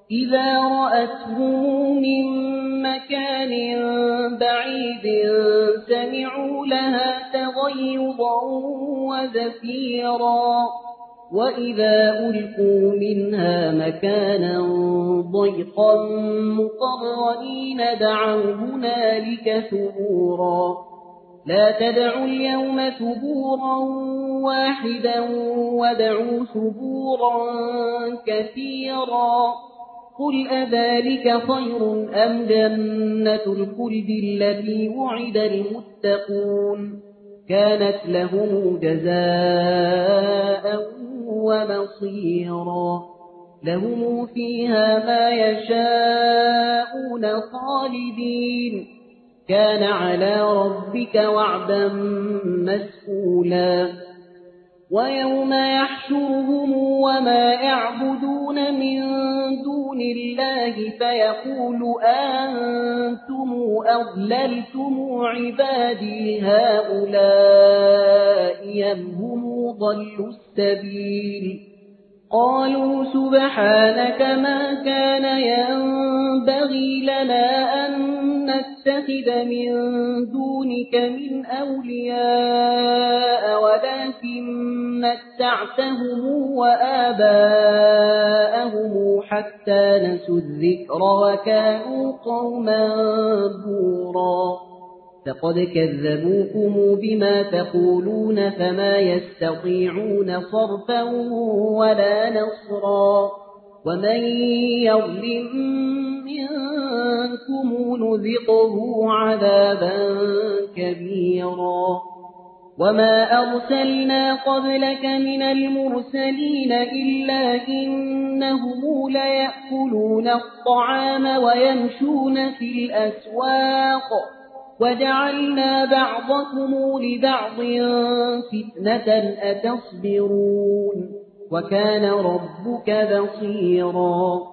إذا رأتهم من مكان بعيد سمعوا لها تغيظا وزفيرا وإذا ألقوا منها مكانا ضيقا مقرنين دعوا هنالك ثبورا لا تدعوا اليوم ثبورا واحدا وادعوا ثبورا كثيرا قل أذلك خير أم جنة الخلد التي وعد المتقون كانت لهم جزاء ومصيرا لهم فيها ما يشاءون خالدين كان على ربك وعدا مسئولا ويوم يحشرهم وما يعبدون من دون الله فيقول أنتم أضللتم عبادي هؤلاء أم هم ضلوا السبيل قالوا سبحانك ما كان ينبغي لنا أن نتخذ من دونك من أولياء ولكن متعتهم وآباءهم حتى نسوا الذكر وكانوا قوما بورا فقد كذبوكم بما تقولون فما يستطيعون صرفا ولا نصرا ومن يظلم منكم نذقه عذابا كبيرا وما أرسلنا قبلك من المرسلين إلا إنهم ليأكلون الطعام ويمشون في الأسواق وجعلنا بعضكم لبعض فتنة أتصبرون وكان ربك بصيرا